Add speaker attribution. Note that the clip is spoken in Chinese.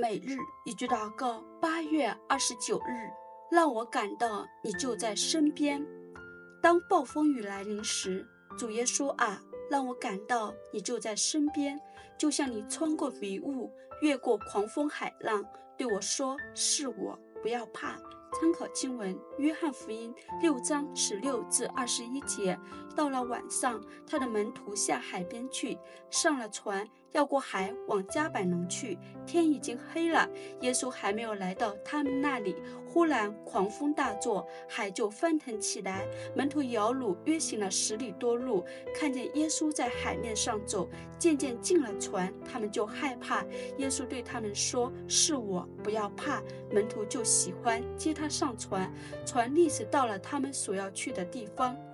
Speaker 1: 每日一句祷告，8月29日，让我感到你就在身边。当暴风雨来临时，主耶稣啊，让我感到你就在身边，就像你穿过迷雾，越过狂风海浪，对我说，是我，不要怕。参考经文约翰福音6章16至21节。到了晚上，他的门徒下海边去，上了船，要过海往迦百农去。天已经黑了，耶稣还没有来到他们那里，忽然狂风大作，海就翻腾起来。门徒摇橹约行了10里多路，看见耶稣在海面上走，渐渐进了船，他们就害怕。耶稣对他们说，是我，不要怕。门徒就喜欢接他上船，船立时到了他们所要去的地方。